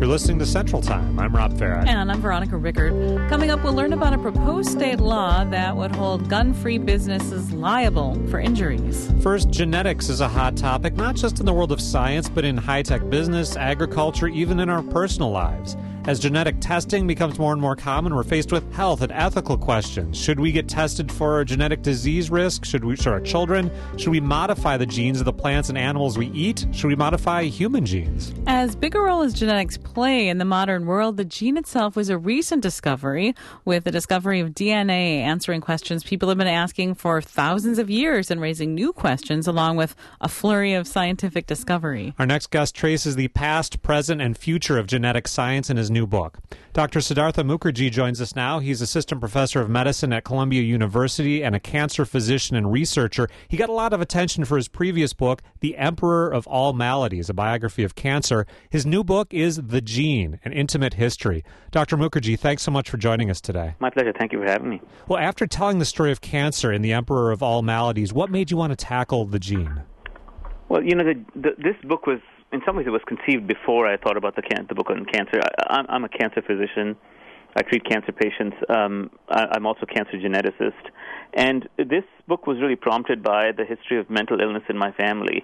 You're listening to Central Time. I'm Rob Farah. And I'm Veronica Rickard. Coming up, we'll learn about a proposed state law that would hold gun-free businesses liable for injuries. First, genetics is a hot topic, not just in the world of science, but in high-tech business, agriculture, even in our personal lives. As genetic testing becomes more and more common, we're faced with health and ethical questions. Should we get tested for a genetic disease risk? Should our children? Should we modify the genes of the plants and animals we eat? Should we modify human genes? As big a role as genetics play in the modern world, the gene itself was a recent discovery, with the discovery of DNA answering questions people have been asking for thousands of years and raising new questions along with a flurry of scientific discovery. Our next guest traces the past, present, and future of genetic science in his new book. Dr. Siddhartha Mukherjee joins us now. He's assistant professor of medicine at Columbia University and a cancer physician and researcher. He got a lot of attention for his previous book, The Emperor of All Maladies, a biography of cancer. His new book is The Gene, An Intimate History. Dr. Mukherjee, thanks so much for joining us today. My pleasure. Thank you for having me. Well, after telling the story of cancer in The Emperor of All Maladies, what made you want to tackle the gene? Well, this book was, in some ways, it was conceived before I thought about the book on cancer. I'm a cancer physician. I treat cancer patients. I'm also a cancer geneticist. And this book was really prompted by the history of mental illness in my family.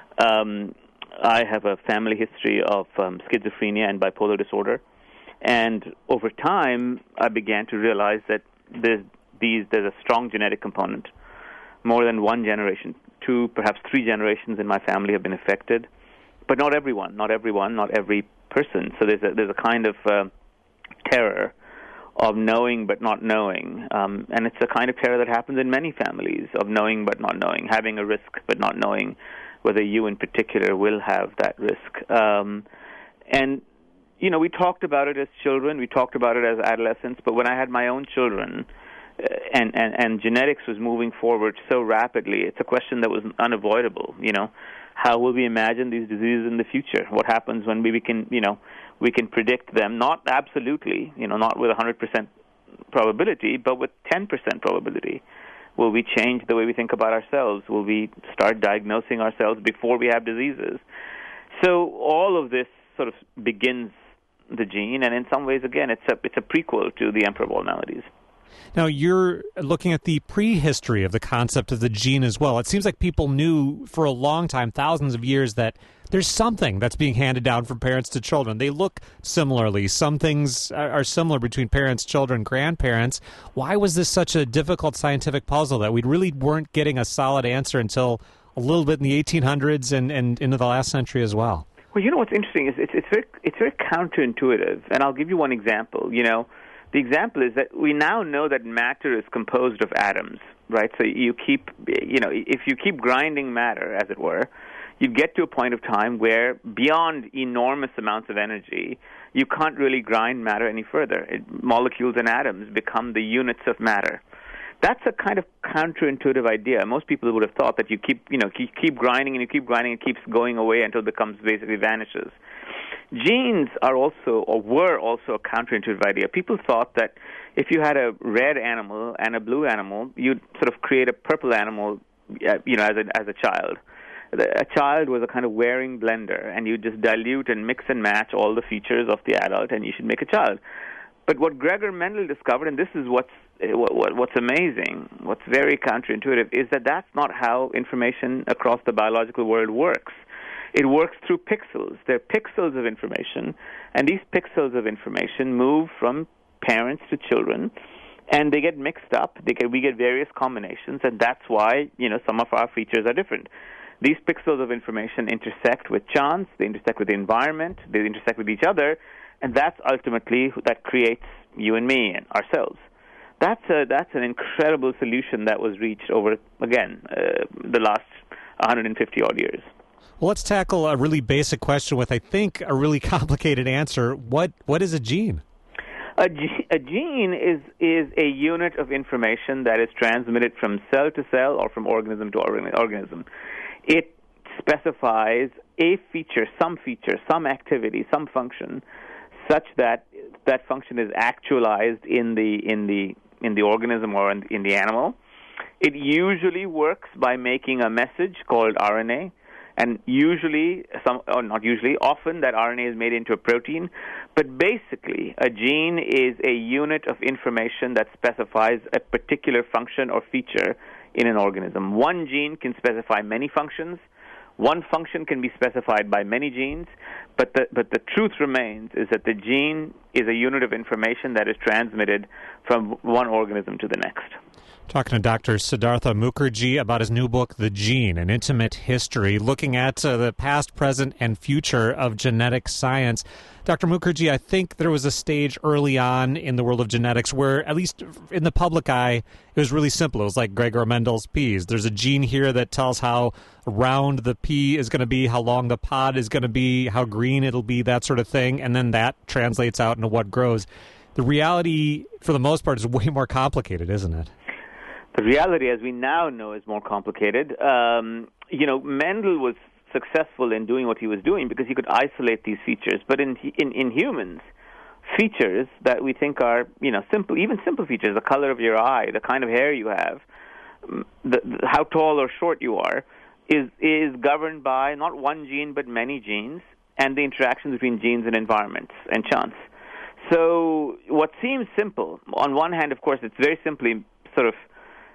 I have a family history of schizophrenia and bipolar disorder. And over time, I began to realize that there's a strong genetic component. More than one generation, 2, perhaps 3 generations in my family have been affected. But not every person. So there's a kind of terror of knowing but not knowing. And it's a kind of terror that happens in many families, of knowing but not knowing, having a risk but not knowing whether you in particular will have that risk. And, we talked about it as children, we talked about it as adolescents, but when I had my own children, and genetics was moving forward so rapidly, it's a question that was unavoidable, How will we imagine these diseases in the future? What happens when we can predict them, not absolutely, not with 100% probability, but with 10% probability? Will we change the way we think about ourselves? Will we start diagnosing ourselves before we have diseases? So all of this sort of begins the gene, and in some ways, again, it's a prequel to The Emperor of All Maladies. Now, you're looking at the prehistory of the concept of the gene as well. It seems like people knew for a long time, thousands of years, that there's something that's being handed down from parents to children. They look similarly. Some things are similar between parents, children, grandparents. Why was this such a difficult scientific puzzle that we really weren't getting a solid answer until a little bit in the 1800s and into the last century as well? Well, what's interesting is it's very counterintuitive, and I'll give you one example. The example is that we now know that matter is composed of atoms, right? So if you keep grinding matter, as it were, you get to a point of time where beyond enormous amounts of energy, you can't really grind matter any further. Molecules and atoms become the units of matter. That's a kind of counterintuitive idea. Most people would have thought that you keep grinding and you keep grinding, it keeps going away until it basically vanishes. Genes were also a counterintuitive idea. People thought that if you had a red animal and a blue animal, you'd sort of create a purple animal, as a child. A child was a kind of wearing blender, and you just dilute and mix and match all the features of the adult, and you should make a child. But what Gregor Mendel discovered, and this is what's amazing, what's very counterintuitive, is that that's not how information across the biological world works. It works through pixels. They're pixels of information, and these pixels of information move from parents to children, and they get mixed up. We get various combinations, and that's why some of our features are different. These pixels of information intersect with chance, they intersect with the environment, they intersect with each other, and that's ultimately that creates you and me and ourselves. That's an incredible solution that was reached over, again, the last 150-odd years. Well, let's tackle a really basic question with, I think, a really complicated answer. What is a gene? A gene is a unit of information that is transmitted from cell to cell or from organism to organism. It specifies a feature, some activity, some function, such that that function is actualized in the organism or in the animal. It usually works by making a message called RNA, And usually, often that RNA is made into a protein. But basically, a gene is a unit of information that specifies a particular function or feature in an organism. One gene can specify many functions. One function can be specified by many genes, but the truth remains is that the gene is a unit of information that is transmitted from one organism to the next. Talking to Dr. Siddhartha Mukherjee about his new book, The Gene, An Intimate History, looking at the past, present, and future of genetic science. Dr. Mukherjee, I think there was a stage early on in the world of genetics where, at least in the public eye, it was really simple. It was like Gregor Mendel's peas. There's a gene here that tells how round the pea is going to be, how long the pod is going to be, how green it'll be, that sort of thing, and then that translates out into what grows. The reality, for the most part, is way more complicated, isn't it? The reality, as we now know, is more complicated. Mendel was successful in doing what he was doing because he could isolate these features. But in humans, features that we think are, simple, even simple features, the color of your eye, the kind of hair you have, how tall or short you are, is governed by not one gene but many genes and the interactions between genes and environments and chance. So what seems simple, on one hand, of course, it's very simply sort of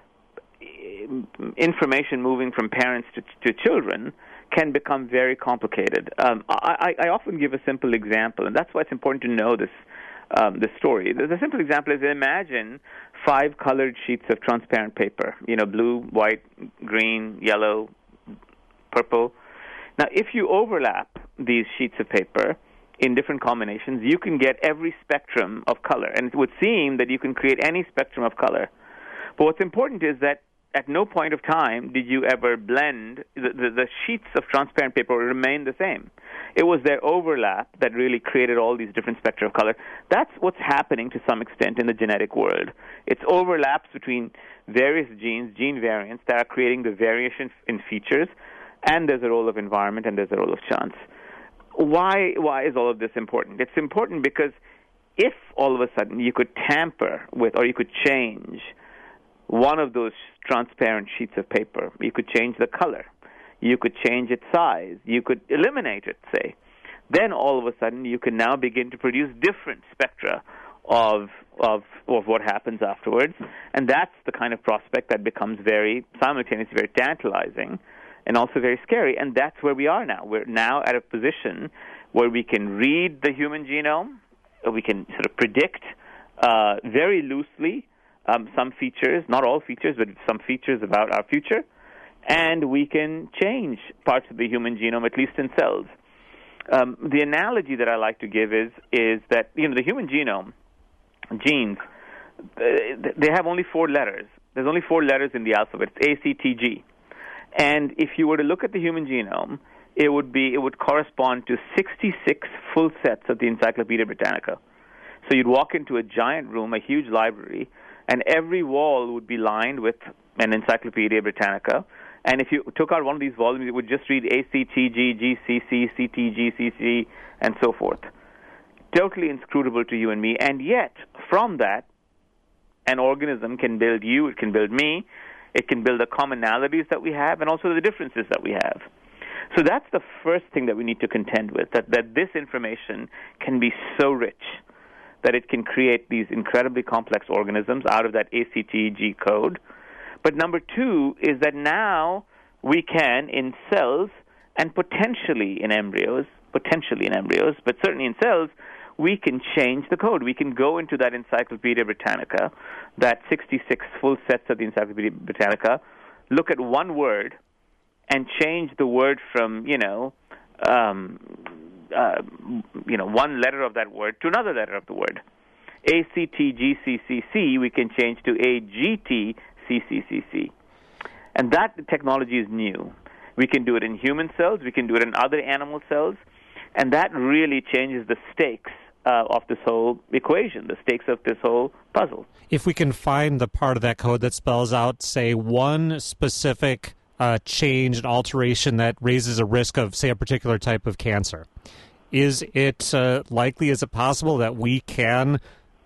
information moving from parents to children can become very complicated. I often give a simple example, and that's why it's important to know this story. The simple example is, imagine 5 colored sheets of transparent paper, blue, white, green, yellow, purple. Now, if you overlap these sheets of paper in different combinations, you can get every spectrum of color, and it would seem that you can create any spectrum of color. But what's important is that at no point of time did you ever blend, the sheets of transparent paper remain the same. It was their overlap that really created all these different spectra of color. That's what's happening to some extent in the genetic world. It's overlaps between various genes, gene variants, that are creating the variation in features, and there's a role of environment and there's a role of chance. Why is all of this important? It's important because if all of a sudden you could tamper with, or you could change one of those transparent sheets of paper, you could change the color, you could change its size, you could eliminate it, say, then all of a sudden you can now begin to produce different spectra of what happens afterwards. And that's the kind of prospect that becomes very simultaneously very tantalizing and also very scary. And that's where we are now. We're now at a position where we can read the human genome, we can sort of predict very loosely some features, not all features, but some features about our future, and we can change parts of the human genome, at least in cells. The analogy that I like to give is that the human genome, genes, they have only 4 letters. There's only 4 letters in the alphabet. It's A, C, T, G. And if you were to look at the human genome, it would correspond to 66 full sets of the Encyclopedia Britannica. So you'd walk into a giant room, a huge library, and every wall would be lined with an Encyclopedia Britannica. And if you took out one of these volumes, it would just read A, C, T, G, G, C, C, C, T, G, C, C, and so forth. Totally inscrutable to you and me. And yet, from that, an organism can build you, it can build me, it can build the commonalities that we have and also the differences that we have. So that's the first thing that we need to contend with, that this information can be so rich that it can create these incredibly complex organisms out of that ACTG code. But number 2 is that now we can, in cells and potentially in embryos, but certainly in cells, we can change the code. We can go into that Encyclopedia Britannica, that 66 full sets of the Encyclopedia Britannica, look at one word and change the word from, one letter of that word to another letter of the word. ACTGCCC, we can change to AGTCCCC. And that technology is new. We can do it in human cells, we can do it in other animal cells, and that really changes the stakes of this whole equation, the stakes of this whole puzzle. If we can find the part of that code that spells out, say, one specific change and alteration that raises a risk of, say, a particular type of cancer, is it likely, is it possible that we can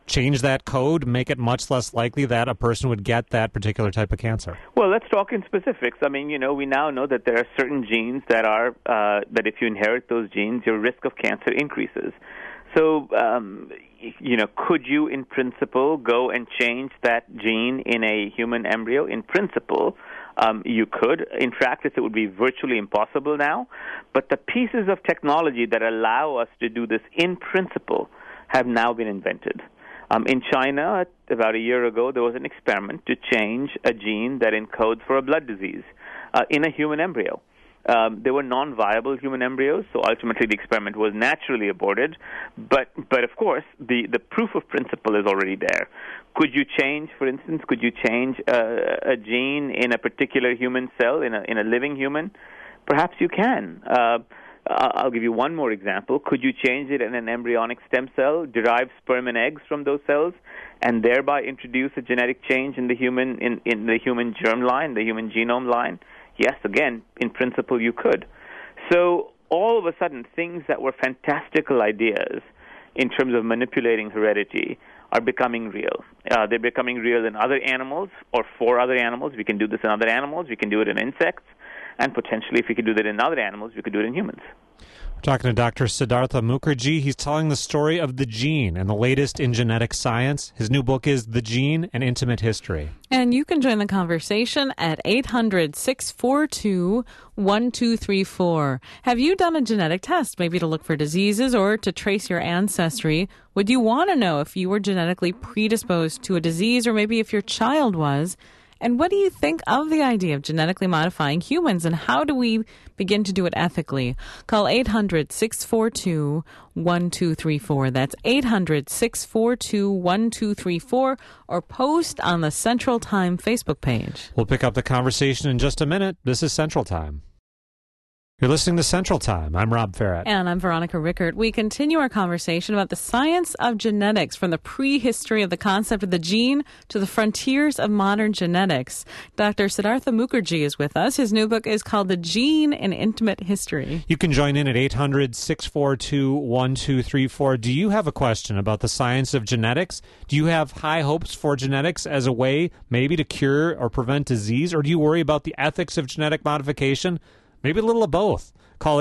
change that code, make it much less likely that a person would get that particular type of cancer? Well, let's talk in specifics. I mean, we now know that there are certain genes that are that if you inherit those genes, your risk of cancer increases. So, could you, in principle, go and change that gene in a human embryo? In principle, you could. In practice, it would be virtually impossible now. But the pieces of technology that allow us to do this in principle have now been invented. In China, about a year ago, there was an experiment to change a gene that encodes for a blood disease in a human embryo. They were non-viable human embryos, so ultimately the experiment was naturally aborted. But of course, the proof of principle is already there. Could you change, for instance, a gene in a particular human cell, in a living human? Perhaps you can. I'll give you one more example. Could you change it in an embryonic stem cell, derive sperm and eggs from those cells, and thereby introduce a genetic change in the human germ line, the human genome line? Yes, again, in principle, you could. So all of a sudden, things that were fantastical ideas in terms of manipulating heredity are becoming real. They're becoming real in other animals or for other animals. We can do this in other animals. We can do it in insects. And potentially, if we could do that in other animals, we could do it in humans. We're talking to Dr. Siddhartha Mukherjee. He's telling the story of the gene and the latest in genetic science. His new book is The Gene, An Intimate History. And you can join the conversation at 800-642-1234. Have you done a genetic test, maybe to look for diseases or to trace your ancestry? Would you want to know if you were genetically predisposed to a disease or maybe if your child was? And what do you think of the idea of genetically modifying humans, and how do we begin to do it ethically? Call 800-642-1234. That's 800-642-1234, or post on the Central Time Facebook page. We'll pick up the conversation in just a minute. This is Central Time. You're listening to Central Time. I'm Rob Farrett. And I'm Veronica Rickert. We continue our conversation about the science of genetics, from the prehistory of the concept of the gene to the frontiers of modern genetics. Dr. Siddhartha Mukherjee is with us. His new book is called The Gene, An Intimate History. You can join in at 800-642-1234. Do you have a question about the science of genetics? Do you have high hopes for genetics as a way maybe to cure or prevent disease? Or do you worry about the ethics of genetic modification? Maybe a little of both. Call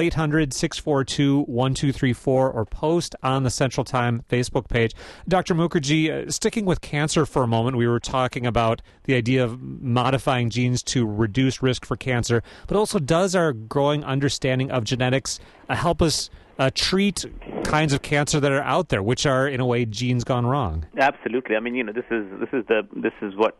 800-642-1234 or post on the Central Time Facebook page. Dr. Mukherjee, sticking with cancer for a moment, we were talking about the idea of modifying genes to reduce risk for cancer, but also does our growing understanding of genetics help us treat kinds of cancer that are out there, which are, in a way, genes gone wrong? Absolutely. I mean, this is what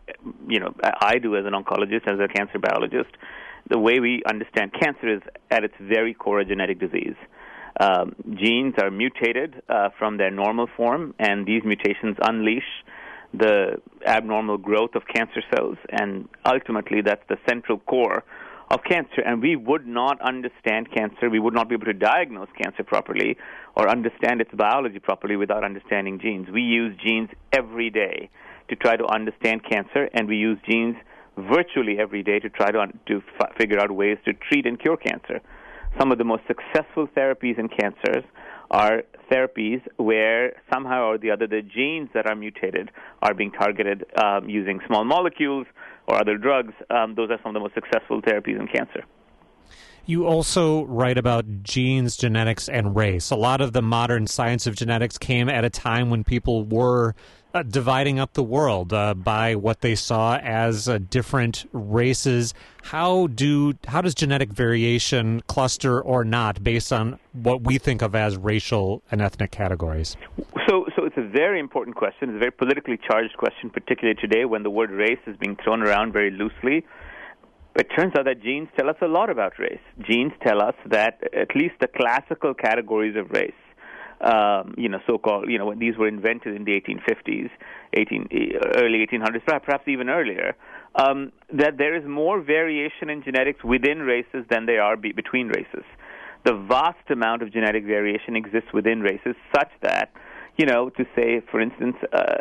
I do as an oncologist, as a cancer biologist. The way we understand cancer is at its very core a genetic disease. Genes are mutated from their normal form, and these mutations unleash the abnormal growth of cancer cells, and ultimately that's the central core of cancer. And we would not understand cancer, we would not be able to diagnose cancer properly or understand its biology properly without understanding genes. We use genes every day to try to understand cancer, and we use genes virtually every day to try to figure out ways to treat and cure cancer. Some of the most successful therapies in cancers are therapies where somehow or the other the genes that are mutated are being targeted using small molecules or other drugs. Those are some of the most successful therapies in cancer. You also write about genes, genetics, and race. A lot of the modern science of genetics came at a time when people were dividing up the world by what they saw as different races. How does genetic variation cluster or not based on what we think of as racial and ethnic categories? So it's a very important question. It's a very politically charged question, particularly today when the word race is being thrown around very loosely. It turns out that genes tell us a lot about race. Genes tell us that at least the classical categories of race, so-called, when these were invented in the 1850s, early 1800s, perhaps even earlier, that there is more variation in genetics within races than there are between races. The vast amount of genetic variation exists within races, such that, to say, for instance,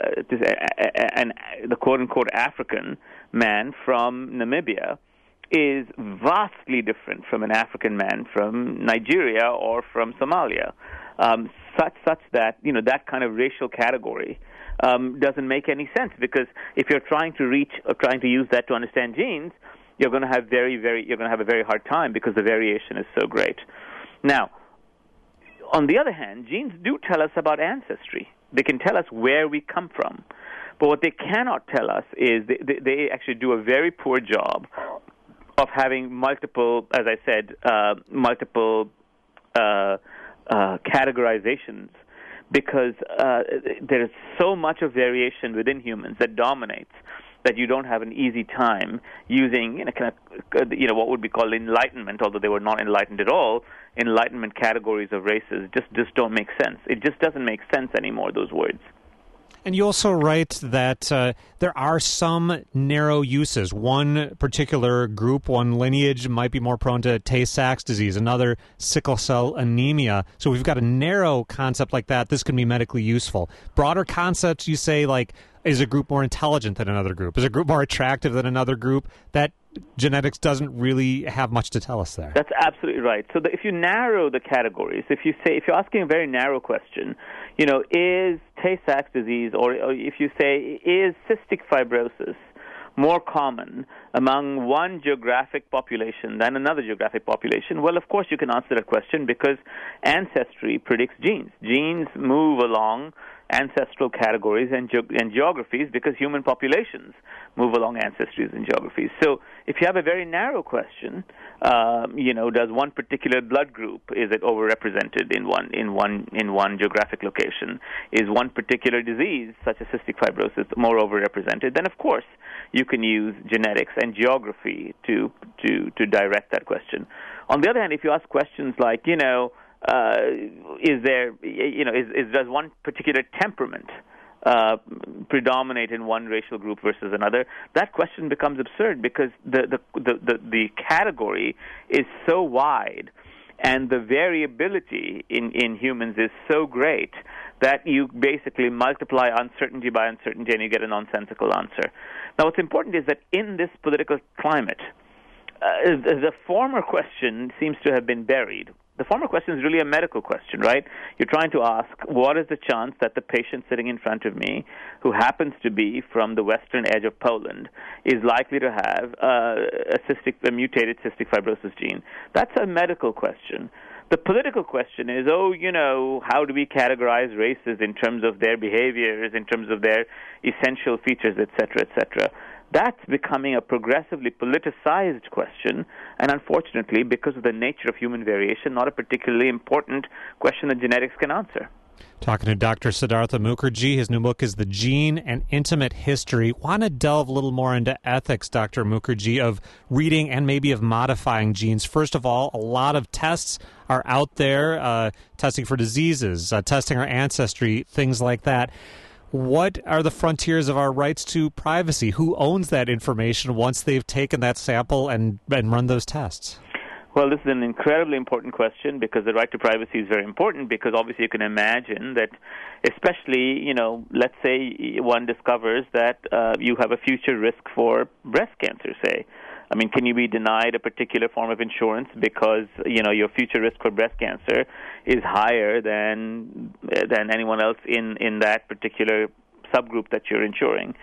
the quote-unquote African man from Namibia is vastly different from an African man from Nigeria or from Somalia. Such that, that kind of racial category doesn't make any sense, because if you're trying to reach or trying to use that to understand genes, you're going to have a very hard time because the variation is so great. Now, on the other hand, genes do tell us about ancestry. They can tell us where we come from. But what they cannot tell us is they actually do a very poor job of having multiple, as I said, categorizations, because there is so much of variation within humans that dominates that you don't have an easy time using what would be called enlightenment, although they were not enlightened at all. Enlightenment categories of races just don't make sense. It just doesn't make sense anymore, those words. And you also write that there are some narrow uses. One particular group, one lineage might be more prone to Tay-Sachs disease, another sickle cell anemia. So we've got a narrow concept like that. This can be medically useful. Broader concepts, you say, like, is a group more intelligent than another group? Is a group more attractive than another group? That genetics doesn't really have much to tell us there. That's absolutely right. So if you narrow the categories, if you're asking a very narrow question, is Tay-Sachs disease, or if you say, is cystic fibrosis more common among one geographic population than another geographic population? Well, of course you can answer that question, because ancestry predicts genes. Genes move along ancestral categories and geographies, because human populations move along ancestries and geographies. So if you have a very narrow question, does one particular blood group, is it overrepresented in one geographic location? Is one particular disease, such as cystic fibrosis, more overrepresented? Then of course you can use genetics and geography to direct that question. On the other hand, if you ask questions like, does one particular temperament predominate in one racial group versus another? That question becomes absurd, because the category is so wide, and the variability in humans is so great that you basically multiply uncertainty by uncertainty and you get a nonsensical answer. Now, what's important is that in this political climate, the former question seems to have been buried. The former question is really a medical question, right? You're trying to ask, what is the chance that the patient sitting in front of me, who happens to be from the western edge of Poland, is likely to have a mutated cystic fibrosis gene? That's a medical question. The political question is, how do we categorize races in terms of their behaviors, in terms of their essential features, et cetera, et cetera? That's becoming a progressively politicized question, and unfortunately, because of the nature of human variation, not a particularly important question that genetics can answer. Talking to Dr. Siddhartha Mukherjee. His new book is The Gene, An Intimate History. Want to delve a little more into ethics, Dr. Mukherjee, of reading and maybe of modifying genes. First of all, a lot of tests are out there, testing for diseases, testing our ancestry, things like that. What are the frontiers of our rights to privacy? Who owns that information once they've taken that sample and run those tests? Well, this is an incredibly important question, because the right to privacy is very important, because obviously you can imagine that, especially, let's say one discovers that you have a future risk for breast cancer, say. I mean, can you be denied a particular form of insurance because, your future risk for breast cancer is higher than anyone else in that particular subgroup that you're insuring?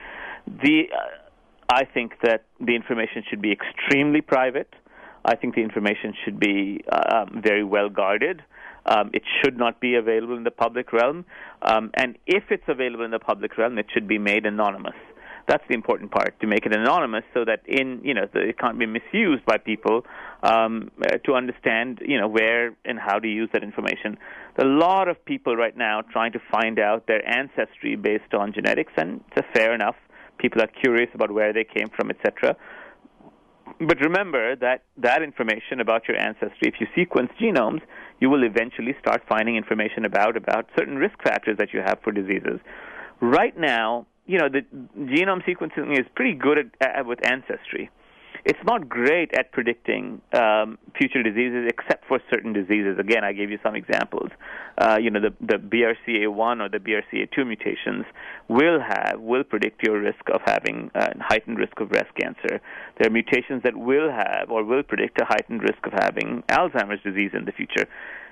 I think that the information should be extremely private. I think the information should be very well guarded. It should not be available in the public realm. And if it's available in the public realm, it should be made anonymous. That's the important part, to make it anonymous, so that it can't be misused by people to understand where and how to use that information. There are a lot of people right now trying to find out their ancestry based on genetics, and it's fair enough. People are curious about where they came from, etc. But remember that information about your ancestry, if you sequence genomes, you will eventually start finding information about certain risk factors that you have for diseases. Right now, the genome sequencing is pretty good with ancestry. It's not great at predicting future diseases, except for certain diseases. Again, I gave you some examples. The BRCA1 or the BRCA2 mutations will predict your risk of having a heightened risk of breast cancer. There are mutations that will predict a heightened risk of having Alzheimer's disease in the future.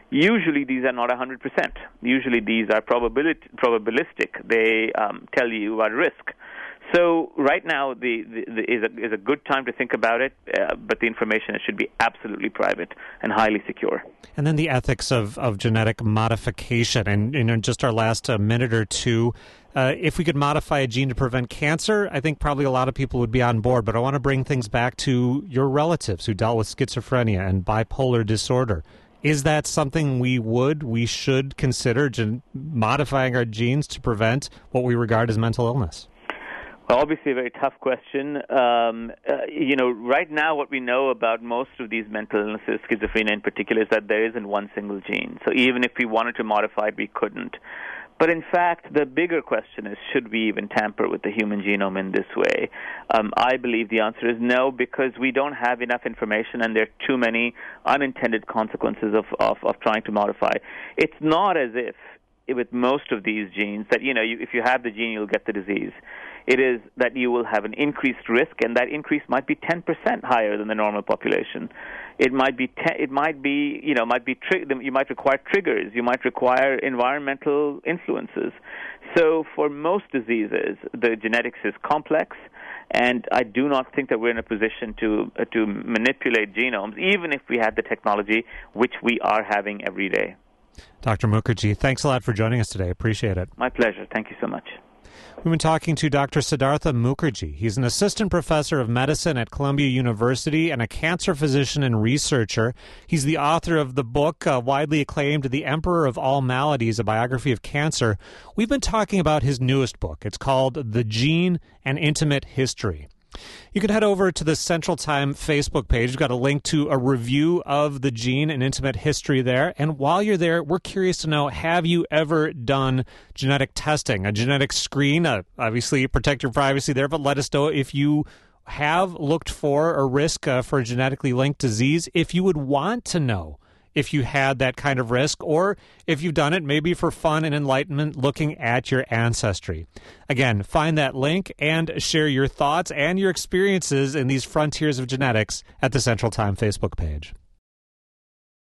Usually these are not 100%. Usually these are probabilistic. They tell you about risk. So right now is a good time to think about it, but the information should be absolutely private and highly secure. And then the ethics of genetic modification. And in just our last minute or two, if we could modify a gene to prevent cancer, I think probably a lot of people would be on board. But I want to bring things back to your relatives who dealt with schizophrenia and bipolar disorder. Is that something we should consider modifying our genes to prevent what we regard as mental illness? Well, obviously a very tough question. Right now what we know about most of these mental illnesses, schizophrenia in particular, is that there isn't one single gene. So even if we wanted to modify it, we couldn't. But in fact, the bigger question is, should we even tamper with the human genome in this way? I believe the answer is no, because we don't have enough information and there are too many unintended consequences of trying to modify. It's not as if with most of these genes that, if you have the gene, you'll get the disease. It is that you will have an increased risk, and that increase might be 10% higher than the normal population. It might be, you might require triggers. You might require environmental influences. So for most diseases, the genetics is complex, and I do not think that we're in a position to manipulate genomes, even if we had the technology, which we are having every day. Dr. Mukherjee, thanks a lot for joining us today. Appreciate it. My pleasure. Thank you so much. We've been talking to Dr. Siddhartha Mukherjee. He's an assistant professor of medicine at Columbia University and a cancer physician and researcher. He's the author of the book, widely acclaimed, The Emperor of All Maladies, a biography of cancer. We've been talking about his newest book. It's called The Gene: An Intimate History. You can head over to the Central Time Facebook page. We've got a link to a review of The Gene: An Intimate History there. And while you're there, we're curious to know, have you ever done genetic testing, a genetic screen? Obviously, protect your privacy there, but let us know if you have looked for a risk for a genetically linked disease, if you would want to know if you had that kind of risk, or if you've done it maybe for fun and enlightenment looking at your ancestry. Again, find that link and share your thoughts and your experiences in these frontiers of genetics at the Central Time Facebook page.